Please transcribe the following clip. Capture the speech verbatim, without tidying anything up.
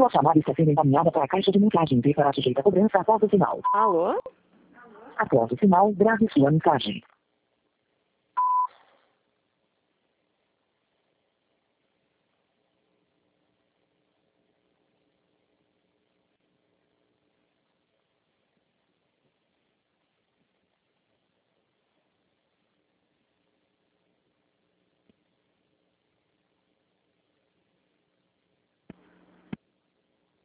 Sua chamada está sendo encaminhada para a caixa de mensagem e será sujeita a cobrança após o sinal. Alô? Após o sinal, grave sua mensagem.